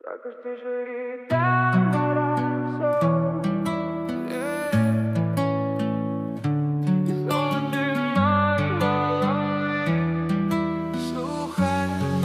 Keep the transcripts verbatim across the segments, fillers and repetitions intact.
Також ти життя разом. І знову ти в моїй голові. Слухай.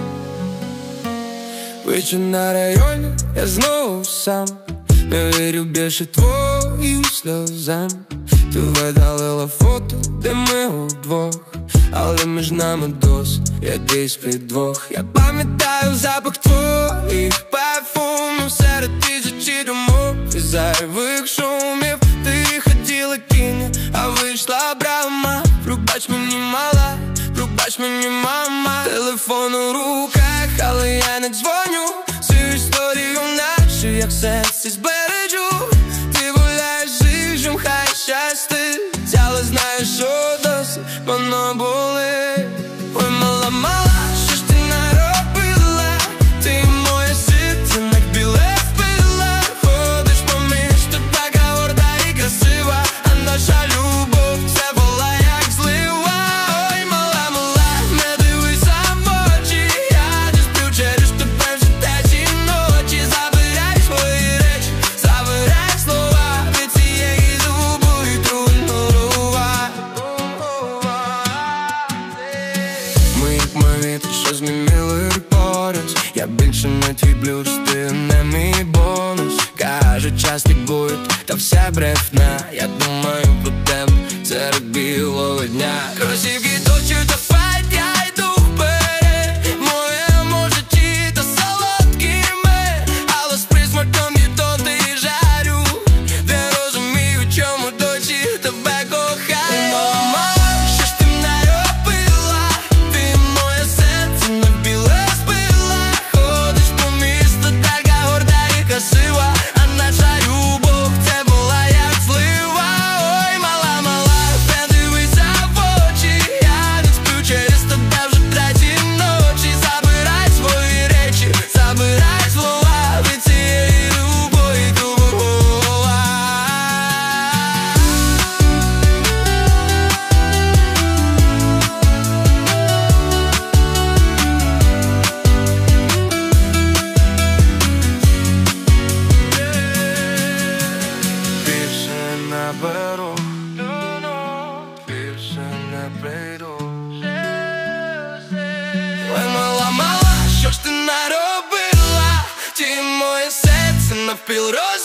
Вечір на районі, я знову сам. Не вірю більше твоїм сльозам. Ти видалила фото, де ми удвох, але між нами досі якийсь підвох. Я пам'ятаю запах твоїх парфумів серед тисячі думок і зайвих шумів. Ти хотіла кінь, а вийшла брама. Пробач мені, мала, пробач мені, мама. Телефон у руках, але я не дзвоню. Цю історію нашу, як серці збережу. Ти гуляєш жижем, хай щастить, але знаєш, що досі воно болить. Ой, мала, мала, що ж ти наробила? Ти моє серце на біле впила. Ходиш по місту, така горда і красива, а наша любов це була як злива. Ой, мала, мала, не дивися в очі, я не сплю через тебе вже третій ночі. Забирай свої речі, забирай слова від цієї зубої труднорува. Ми як мовіти, що змінили пораз. Я більше не твій блюз, ти не мій бонус. Кажуть, час лікують, та вся брехня. Я думаю про тебе серед білого дня. Кросівки точуть, та файт, я йду вперед. В моєму житті та солодкими, але з присмаком бідоти і жарю. Не розумію, чому досі тебе кохаю. Мама, що ж ти наробила? Ти моє серце на біле збила. Ходиш по місту, така горда і красива, а наша любов це була як злива. Ой, мала, мала, не дивися в очі, я не сплю через тебе вже третій ночі. Забирай свої речі, забирай слова від цієї любої трубова. Більше не беру, більше не прийду. Ой, мала, мала, що ж ти наробила? Ти моє серце навпіл розбила.